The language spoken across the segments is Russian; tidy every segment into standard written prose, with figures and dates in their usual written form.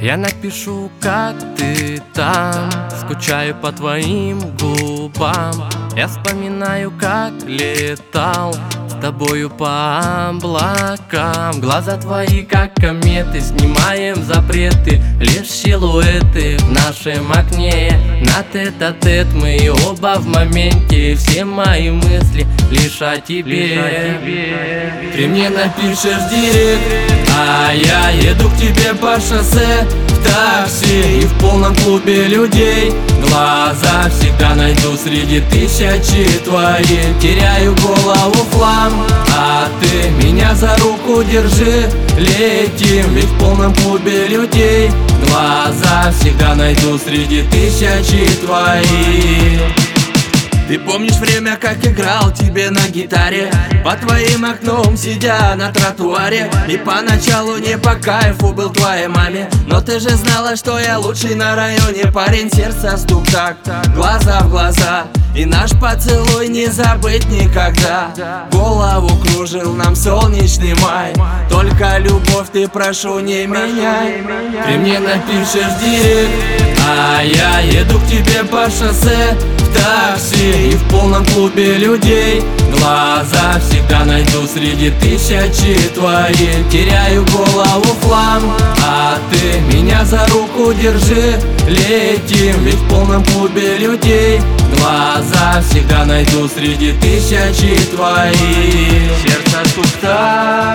Я напишу, как ты там, скучаю по твоим губам. Я вспоминаю, как летал с тобою по облакам. Глаза твои, как кометы, снимаем запреты. Лишь силуэты в нашем окне. На тет-а-тет мы оба в моменте. Все мои мысли лишь о тебе. Ты мне напишешь директ, а я еду к тебе по шоссе в такси и в полном клубе людей. Глаза всегда найду среди тысячи твоих. Теряю голову в хлам, а ты меня за руку держи. Летим, ведь в полном клубе людей. Глаза всегда найду среди тысячи твоих. Ты помнишь время, как играл тебе на гитаре, по твоим окном сидя на тротуаре. И поначалу не по кайфу был твоей маме, но ты же знала, что я лучший на районе парень. Сердце стук так, глаза в глаза, и наш поцелуй не забыть никогда. Голову кружил нам солнечный май. Только любовь ты, прошу, не меняй. Ты мне напишешь директ, а я еду к тебе по шоссе в такси и в полном клубе людей. Глаза всегда найду среди тысячи твоих. Теряю голову в хлам, а ты меня за руку держи. Летим, ведь в полном клубе людей. Глаза всегда найду среди тысячи твоих. Сердце стук так,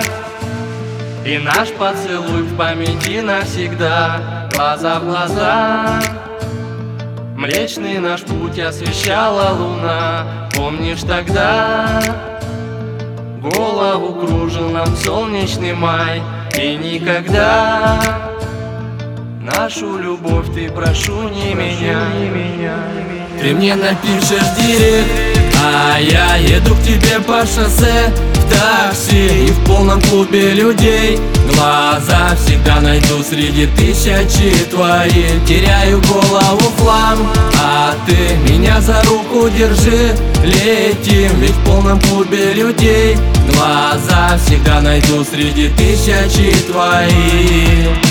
и наш поцелуй в памяти навсегда. Глаза в глаза, Млечный наш путь освещала луна. Помнишь тогда? Голову кружил нам солнечный май. И никогда нашу любовь ты, прошу, не меняй. Ты мне напишешь директ, а я еду к тебе по шоссе в такси и в полном клубе людей. Глаза всегда найду среди тысячи твоих. Теряю голову в хлам, а ты меня за руку держи. Летим, ведь в полном клубе людей. Глаза всегда найду среди тысячи твоих.